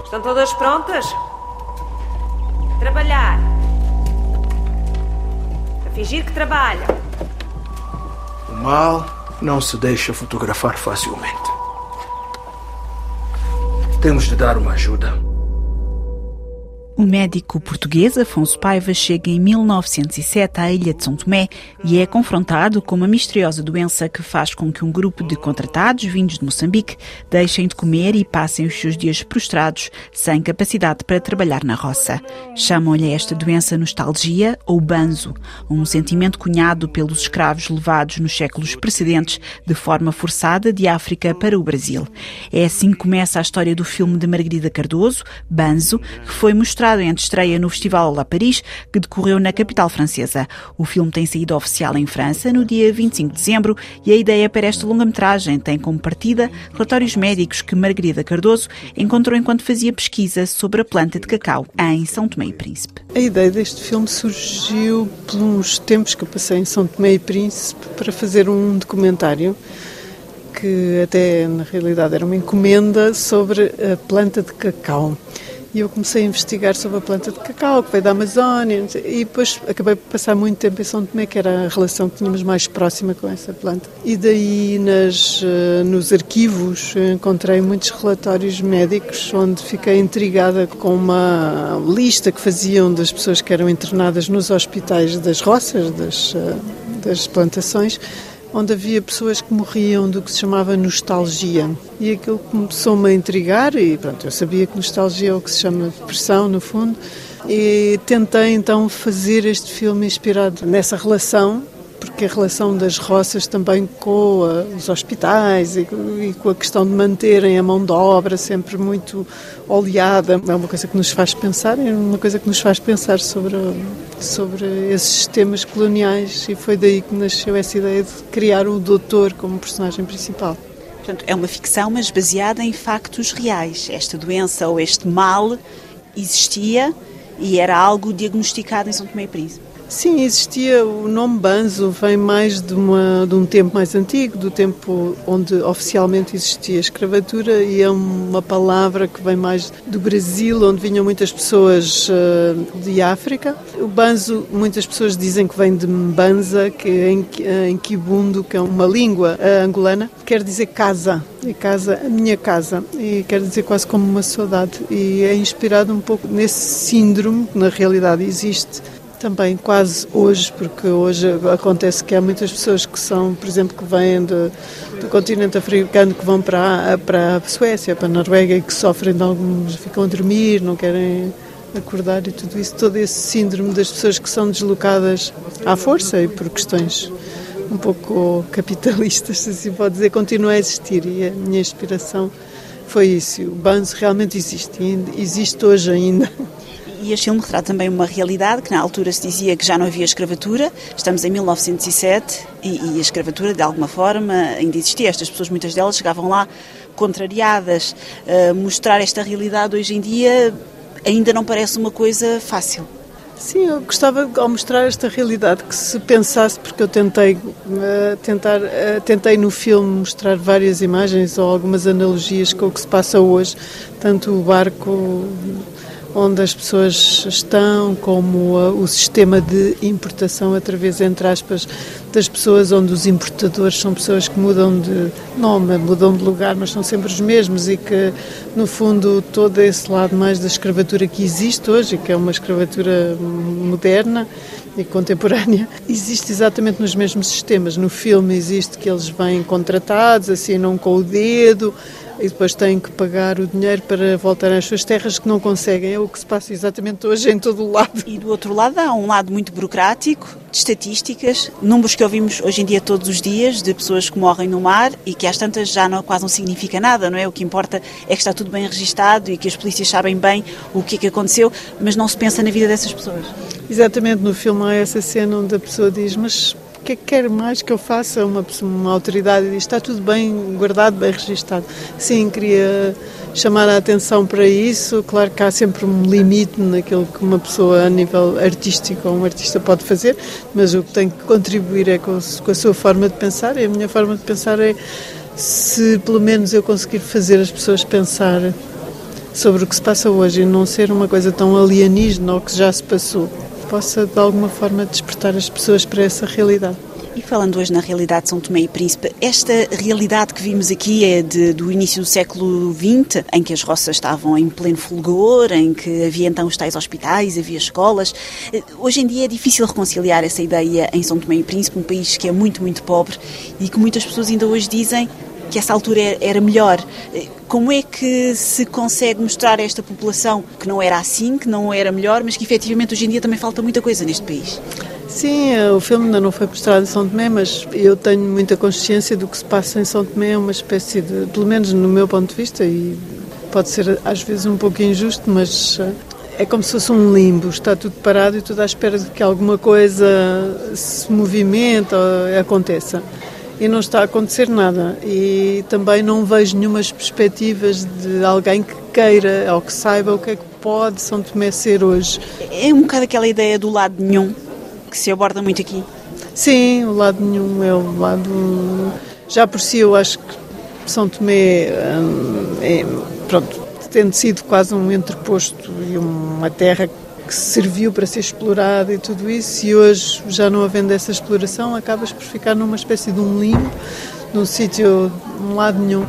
Estão todas prontas? Trabalhar. A fingir que trabalham. O mal não se deixa fotografar facilmente. Temos de dar uma ajuda. O médico português Afonso Paiva chega em 1907 à ilha de São Tomé e é confrontado com uma misteriosa doença que faz com que um grupo de contratados vindos de Moçambique deixem de comer e passem os seus dias prostrados, sem capacidade para trabalhar na roça. Chamam-lhe a esta doença nostalgia ou banzo, um sentimento cunhado pelos escravos levados nos séculos precedentes de forma forçada de África para o Brasil. É assim que começa a história do filme de Margarida Cardoso, Banzo, que foi mostrado em antestreia no Festival La Paris, que decorreu na capital francesa. O filme tem saída oficial em França no dia 25 de dezembro e a ideia para esta longa-metragem tem como partida relatórios médicos que Margarida Cardoso encontrou enquanto fazia pesquisa sobre a planta de cacau em São Tomé e Príncipe. A ideia deste filme surgiu pelos tempos que eu passei em São Tomé e Príncipe para fazer um documentário que até na realidade era uma encomenda sobre a planta de cacau. E eu comecei a investigar sobre a planta de cacau, que veio da Amazónia, e depois acabei por passar muito tempo em São Tomé, que era a relação que tínhamos mais próxima com essa planta. E daí nos arquivos encontrei muitos relatórios médicos, onde fiquei intrigada com uma lista que faziam das pessoas que eram internadas nos hospitais das roças, das plantações, onde havia pessoas que morriam do que se chamava nostalgia. E aquilo começou-me a intrigar e pronto, eu sabia que nostalgia é o que se chama depressão, no fundo, e tentei então fazer este filme inspirado nessa relação, porque a relação das roças também com os hospitais e com a questão de manterem a mão de obra sempre muito oleada, é uma coisa que nos faz pensar, é uma coisa que nos faz pensar sobre esses sistemas coloniais, e foi daí que nasceu essa ideia de criar o doutor como personagem principal. Portanto, é uma ficção, mas baseada em factos reais. Esta doença ou este mal existia e era algo diagnosticado em São Tomé e Príncipe. Sim, existia. O nome Banzo vem mais de um tempo mais antigo, do tempo onde oficialmente existia a escravatura, e é uma palavra que vem mais do Brasil, onde vinham muitas pessoas de África. O Banzo, muitas pessoas dizem que vem de Mbanza, que é em Kibundo, que é uma língua angolana, quer dizer casa, e casa, a minha casa, e quer dizer quase como uma saudade, e é inspirado um pouco nesse síndrome que na realidade existe também quase hoje, porque hoje acontece que há muitas pessoas que são, por exemplo, que vêm do continente africano, que vão para a Suécia, para a Noruega, e que sofrem de alguns, ficam a dormir, não querem acordar, e tudo isso, todo esse síndrome das pessoas que são deslocadas à força e por questões um pouco capitalistas, se assim pode dizer, continua a existir, e a minha inspiração foi isso. O Banzo realmente existe hoje ainda. E este filme retrata também uma realidade que na altura se dizia que já não havia escravatura. Estamos em 1907 e a escravatura de alguma forma ainda existia. Estas pessoas, muitas delas, chegavam lá contrariadas. Mostrar esta realidade hoje em dia ainda não parece uma coisa fácil. Sim, eu gostava, ao mostrar esta realidade, que se pensasse, porque eu tentei no filme mostrar várias imagens ou algumas analogias com o que se passa hoje, tanto o barco onde as pessoas estão, como o sistema de importação, através, entre aspas, das pessoas, onde os importadores são pessoas que mudam de nome, mudam de lugar, mas são sempre os mesmos, e que, no fundo, todo esse lado mais da escravatura que existe hoje, que é uma escravatura moderna e contemporânea, existe exatamente nos mesmos sistemas. No filme existe que eles vêm contratados, assinam com o dedo, e depois têm que pagar o dinheiro para voltar às suas terras, que não conseguem. É o que se passa exatamente hoje em todo o lado. E do outro lado há um lado muito burocrático, de estatísticas, números que ouvimos hoje em dia todos os dias, de pessoas que morrem no mar e que às tantas já quase não significa nada, não é? O que importa é que está tudo bem registado e que as polícias sabem bem o que é que aconteceu, mas não se pensa na vida dessas pessoas. Exatamente, no filme há essa cena onde a pessoa diz, mas o que é que quer mais que eu faça? Uma autoridade diz, está tudo bem guardado, bem registado. Sim, queria chamar a atenção para isso. Claro que há sempre um limite naquilo que uma pessoa a nível artístico ou um artista pode fazer, mas o que tem que contribuir é com a sua forma de pensar, e a minha forma de pensar é, se pelo menos eu conseguir fazer as pessoas pensar sobre o que se passa hoje e não ser uma coisa tão alienígena ao que já se passou, possa de alguma forma despertar as pessoas para essa realidade. E falando hoje na realidade de São Tomé e Príncipe, esta realidade que vimos aqui é do início do século XX, em que as roças estavam em pleno fulgor, em que havia então os tais hospitais, havia escolas. Hoje em dia é difícil reconciliar essa ideia em São Tomé e Príncipe, um país que é muito, muito pobre e que muitas pessoas ainda hoje dizem que essa altura era melhor. Como é que se consegue mostrar a esta população que não era assim, que não era melhor, mas que efetivamente hoje em dia também falta muita coisa neste país? Sim, o filme ainda não foi mostrado em São Tomé, mas eu tenho muita consciência do que se passa em São Tomé, é uma espécie de, pelo menos no meu ponto de vista, e pode ser às vezes um pouco injusto, mas é como se fosse um limbo, está tudo parado e tudo à espera de que alguma coisa se movimente ou aconteça. E não está a acontecer nada. E também não vejo nenhumas perspectivas de alguém que queira ou que saiba o que é que pode São Tomé ser hoje. É um bocado aquela ideia do lado nenhum que se aborda muito aqui. Sim, o lado nenhum é o lado... Já por si eu acho que São Tomé tendo sido quase um entreposto e uma terra que serviu para ser explorada e tudo isso, e hoje, já não havendo essa exploração, acabas por ficar numa espécie de um limbo, num sítio, um lado nenhum.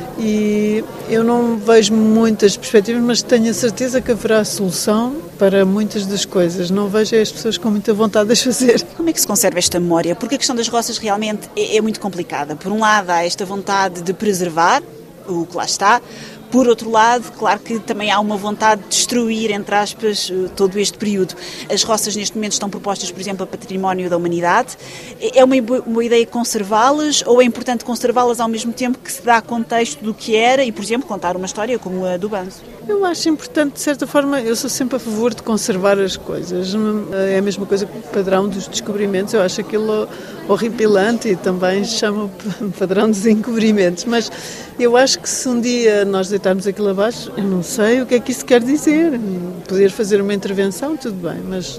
E eu não vejo muitas perspectivas, mas tenho a certeza que haverá solução para muitas das coisas. Não vejo as pessoas com muita vontade de as fazer. Como é que se conserva esta memória? Porque a questão das roças realmente é muito complicada. Por um lado, há esta vontade de preservar o que lá está. Por outro lado, claro que também há uma vontade de destruir, entre aspas, todo este período. As roças neste momento estão propostas, por exemplo, a património da humanidade. É uma boa ideia conservá-las ou é importante conservá-las ao mesmo tempo que se dá contexto do que era e, por exemplo, contar uma história como a do Banzo? Eu acho importante, de certa forma, eu sou sempre a favor de conservar as coisas. É a mesma coisa que o padrão dos descobrimentos. Eu acho aquilo horripilante e também chamo padrão dos encobrimentos. Mas eu acho que se um dia nós deitarmos aquilo abaixo, eu não sei o que é que isso quer dizer. Poder fazer uma intervenção, tudo bem. Mas,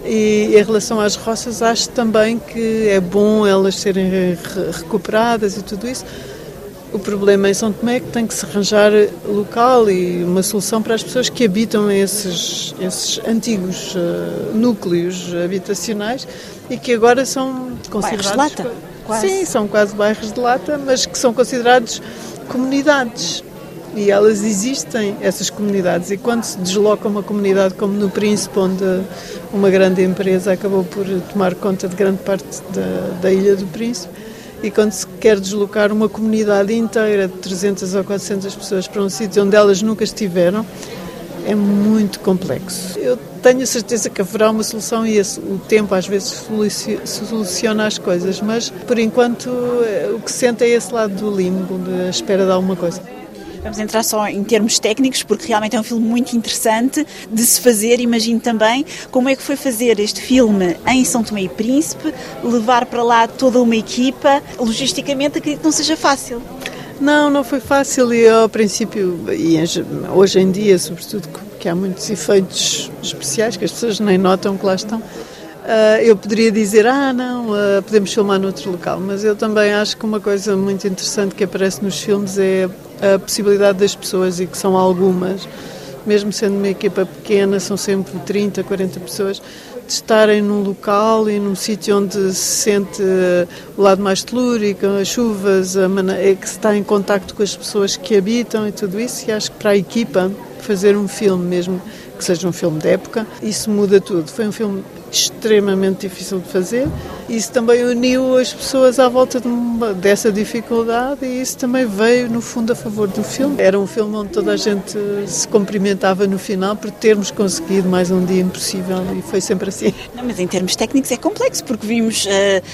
e em relação às roças, acho também que é bom elas serem recuperadas e tudo isso. O problema em São Tomé é que tem que se arranjar local e uma solução para as pessoas que habitam esses antigos núcleos habitacionais e que agora são considerados... Bairros de lata? Quase. Sim, são quase bairros de lata, mas que são considerados comunidades. E elas existem, essas comunidades. E quando se desloca uma comunidade como no Príncipe, onde uma grande empresa acabou por tomar conta de grande parte da Ilha do Príncipe, e quando se quer deslocar uma comunidade inteira de 300 ou 400 pessoas para um sítio onde elas nunca estiveram, é muito complexo. Eu tenho a certeza que haverá uma solução e o tempo às vezes soluciona as coisas, mas por enquanto o que se sente é esse lado do limbo, da espera de alguma coisa. Vamos entrar só em termos técnicos, porque realmente é um filme muito interessante de se fazer. Imagino também como é que foi fazer este filme em São Tomé e Príncipe, levar para lá toda uma equipa. Logisticamente, acredito que não seja fácil. Não foi fácil e ao princípio, e hoje em dia, sobretudo, que há muitos efeitos especiais que as pessoas nem notam que lá estão, eu poderia dizer, podemos filmar noutro local, mas eu também acho que uma coisa muito interessante que aparece nos filmes é a possibilidade das pessoas, e que são algumas, mesmo sendo uma equipa pequena, são sempre 30, 40 pessoas, de estarem num local e num sítio onde se sente o lado mais telúrico, as chuvas, que se está em contacto com as pessoas que habitam e tudo isso, e acho que para a equipa fazer um filme, mesmo que seja um filme de época, isso muda tudo. Foi um filme extremamente difícil de fazer. Isso também uniu as pessoas à volta dessa dificuldade e isso também veio, no fundo, a favor do filme. Era um filme onde toda a gente se cumprimentava no final por termos conseguido mais um dia impossível e foi sempre assim. Não, mas em termos técnicos é complexo, porque vimos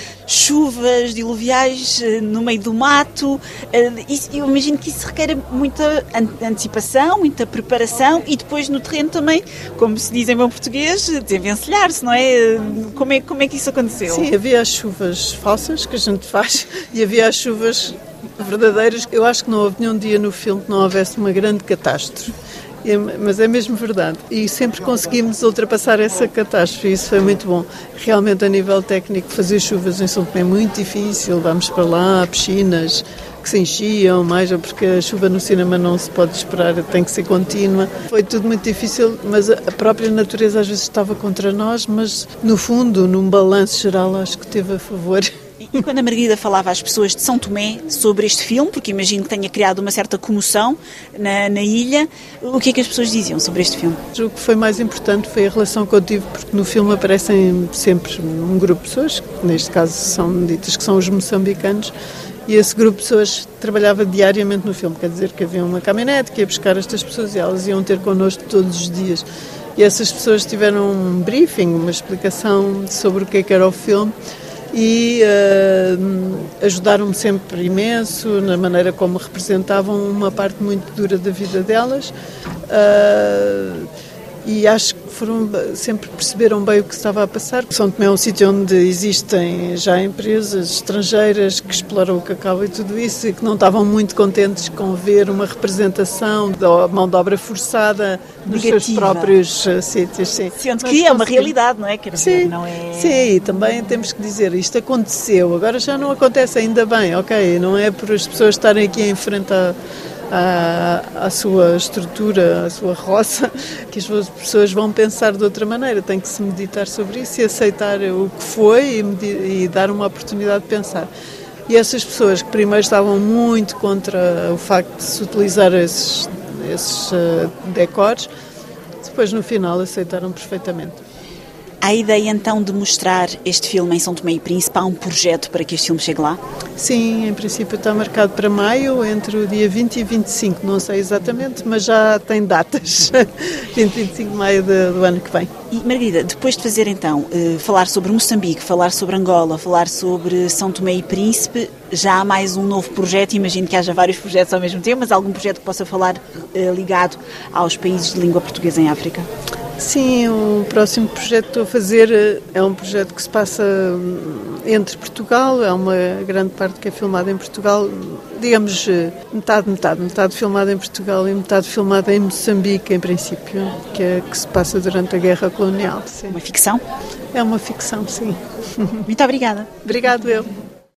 chuvas diluviais no meio do mato. Eu imagino que isso requer muita antecipação, muita preparação e depois no terreno também, como se diz em bom português, desenvencilhar-se, não é? Como é que isso aconteceu? Sim, havia as chuvas falsas que a gente faz e havia as chuvas verdadeiras. Eu acho que não houve nenhum dia no filme que não houvesse uma grande catástrofe. Mas é mesmo verdade. E sempre conseguimos ultrapassar essa catástrofe. Isso foi muito bom. Realmente, a nível técnico, fazer chuvas em São Tomé é muito difícil. Vamos para lá, piscinas, porque se enchiam mais ou porque a chuva no cinema não se pode esperar, tem que ser contínua. Foi tudo muito difícil, mas a própria natureza às vezes estava contra nós, mas no fundo, num balanço geral, acho que teve a favor. E quando a Margarida falava às pessoas de São Tomé sobre este filme, porque imagino que tenha criado uma certa comoção na ilha, o que é que as pessoas diziam sobre este filme? O que foi mais importante foi a relação que eu tive, porque no filme aparecem sempre um grupo de pessoas, que neste caso são ditas que são os moçambicanos, e esse grupo de pessoas trabalhava diariamente no filme, quer dizer que havia uma caminhonete que ia buscar estas pessoas e elas iam ter connosco todos os dias. E essas pessoas tiveram um briefing, uma explicação sobre o que é que era o filme, e ajudaram-me sempre imenso na maneira como representavam uma parte muito dura da vida delas, e acho que sempre perceberam bem o que estava a passar. São Tomé é um sítio onde existem já empresas estrangeiras que exploram o cacau e tudo isso, e que não estavam muito contentes com ver uma representação da mão de obra forçada nos seus próprios sítios. Sim. Sendo que é uma realidade, não é? Quer dizer, sim, não é... sim, e também temos que dizer, isto aconteceu, agora já não acontece, ainda bem, ok, não é por as pessoas estarem aqui em frente à sua estrutura, à sua roça, que as pessoas vão pensar de outra maneira. Tem que se meditar sobre isso e aceitar o que foi e dar uma oportunidade de pensar. E essas pessoas que primeiro estavam muito contra o facto de se utilizar esses decors, depois no final aceitaram perfeitamente. Há a ideia então de mostrar este filme em São Tomé e Príncipe? Há um projeto para que este filme chegue lá? Sim, em princípio está marcado para maio, entre o dia 20 e 25, não sei exatamente, mas já tem datas, 20 e 25 de maio do ano que vem. E Margarida, depois de fazer então, falar sobre Moçambique, falar sobre Angola, falar sobre São Tomé e Príncipe, já há mais um novo projeto, imagino que haja vários projetos ao mesmo tempo, mas algum projeto que possa falar ligado aos países de língua portuguesa em África? Sim, o próximo projeto que estou a fazer é um projeto que se passa entre Portugal, é uma grande parte que é filmada em Portugal, digamos metade filmada em Portugal e metade filmada em Moçambique, em princípio, que se passa durante a Guerra Colonial. Sim. Uma ficção? É uma ficção, sim. Muito obrigada. Obrigado, eu.